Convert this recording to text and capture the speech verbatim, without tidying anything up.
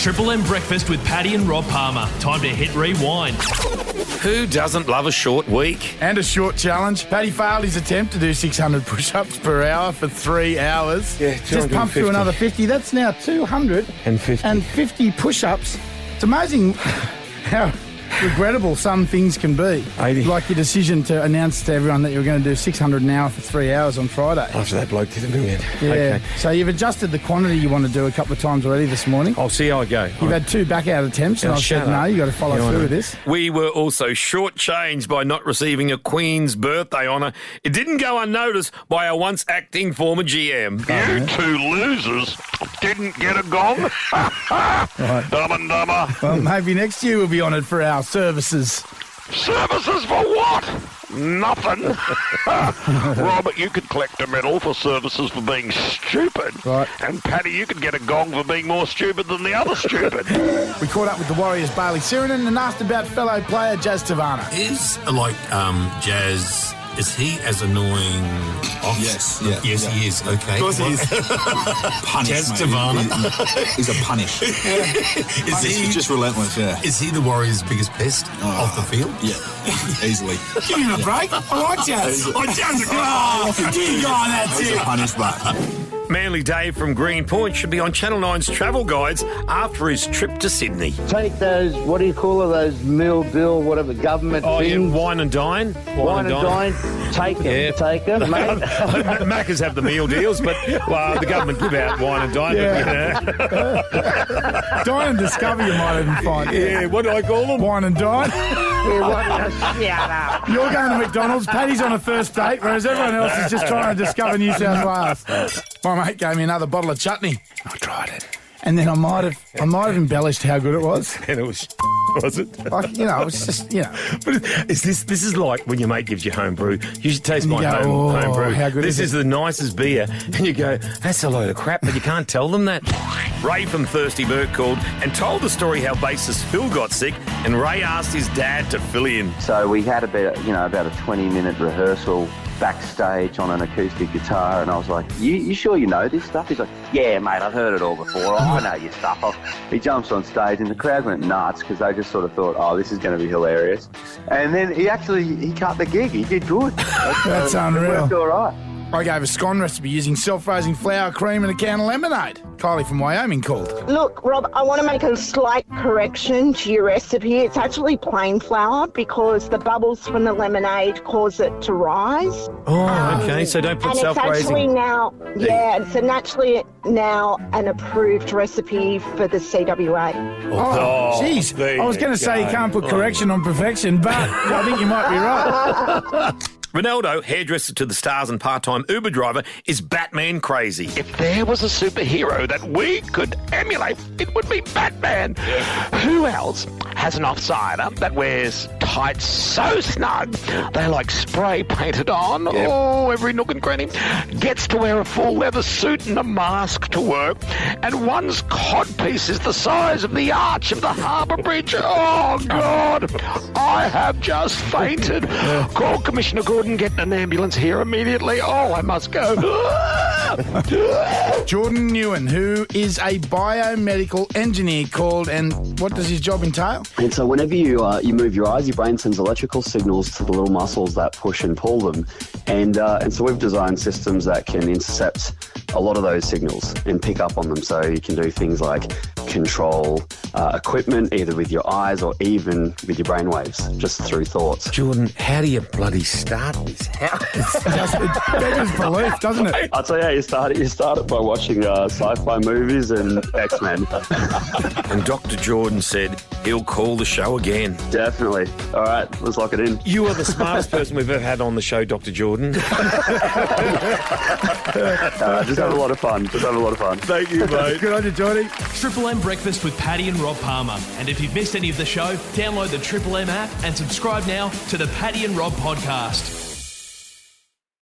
Triple M Breakfast with Paddy and Rob Palmer. Time to hit rewind. Who doesn't love a short week? And a short challenge. Paddy failed his attempt to do six hundred push-ups per hour for three hours. Yeah, Just pumped through another fifty. That's now two hundred fifty push-ups. It's amazing how regrettable some things can be. eighty Like your decision to announce to everyone that you were going to do six hundred an hour for three hours on Friday. After that bloke did a million. Yeah. Okay. So you've adjusted the quantity you want to do a couple of times already this morning. I'll see how I go. You've had two back-out attempts, and Yeah, I've shut said, no, up. you've got to follow Yeah, I through know. with this. We were also shortchanged by not receiving a Queen's birthday honour. It didn't go unnoticed by our once acting former G M. You two losers didn't get a gong. Dumb and dumber. Well, maybe next year we'll be honoured for our services. Services for what? Nothing. Robert, you could collect a medal for services for being stupid. Right. And Paddy, you could get a gong for being more stupid than the other stupid. We caught up with the Warriors' Bailey Sirinen and asked about fellow player Jazz Tavana. Is, like, um, Jazz, is he as annoying off? Yes, yeah, Yes, yeah. he is, okay. Of course he is. Punish, Jazz mate. Tavana. He- he- He's a punish. Is Punish he, is just relentless, yeah. is he the Warriors' biggest pest Oh. off the field? Yeah, easily. Give him a break. I like Jazz. I Jazz. Oh, dear God, that's He's a punish, but Manly Dave from Green Point should be on Channel nine's travel guides after his trip to Sydney. Take those, what do you call it, those meal deal, whatever, government Oh, yeah, things. wine and dine. Wine and dine. Take them, Yeah. take them, mate. Maccas have the meal deals, but well, the government give out wine and dine. Yeah. But, you know. Dine and Discover you might even find. Yeah, what do I call them? Wine and dine. Yeah, what- shut up. You're going to McDonald's, Paddy's on a first date, whereas everyone else is just trying to discover New South Wales. My mate gave me another bottle of chutney. I tried it. And then I might have I might have embellished how good it was. And it was, was it? Like, you know, it was just, you know. But is this this is like when your mate gives you home brew. You should taste And you my go, home, "Oh, home brew. how good this is is, it?" the nicest beer. And you go, that's a load of crap, but you can't tell them that. Ray from Thirsty Bird called and told the story how bassist Phil got sick, and Ray asked his dad to fill in. So we had about, you know, about a twenty-minute rehearsal backstage on an acoustic guitar, and I was like, you, you sure you know this stuff? He's like, yeah, mate, I've heard it all before. I know your stuff. I, he jumps on stage, and the crowd went nuts because they just sort of thought, oh, this is going to be hilarious. And then he actually, he cut the gig. He did good. That's It unreal. worked all right. I gave a scone recipe using self-raising flour, cream and a can of lemonade. Kylie from Wyoming called. Look, Rob, I want to make a slight correction to your recipe. It's actually plain flour because the bubbles from the lemonade cause it to rise. Oh, okay. So don't put And it's actually self-raising. now, yeah, it's an actually now an approved recipe for the C W A. Oh, jeez. there I was you going to say you go. can't put correction on perfection, but I think you might be right. Ronaldo, hairdresser to the stars and part-time Uber driver, is Batman crazy. If there was a superhero that we could emulate, it would be Batman. Who else has an offsider that wears tights so snug they're like spray painted on, oh, every nook and cranny, gets to wear a full leather suit and a mask to work, and one's codpiece is the size of the arch of the Harbour Bridge. Oh, God, I have just fainted. Call Commissioner Gordon, get an ambulance here immediately. Oh, I must go. Jordan Newen, who is a biomedical engineer, called, and what does his job entail? And so whenever you uh, you move your eyes, your brain sends electrical signals to the little muscles that push and pull them. And uh, and so we've designed systems that can intercept a lot of those signals and pick up on them. So you can do things like control uh, equipment either with your eyes or even with your brainwaves, just through thoughts. Jordan, how do you bloody start this? How? Just, it beggars belief, doesn't it? I'll tell you how you start it. You start it by watching uh, sci-fi movies and X-Men. And Doctor Jordan said he'll call the show again. Definitely. All right, let's lock it in. You are the smartest person we've ever had on the show, Doctor Jordan. Uh, just have a lot of fun. Just have a lot of fun. Thank you, mate. Good on you, Jordy. Triple M Breakfast with Paddy and Rob Palmer. And if you've missed any of the show, download the Triple M app and subscribe now to the Paddy and Rob podcast.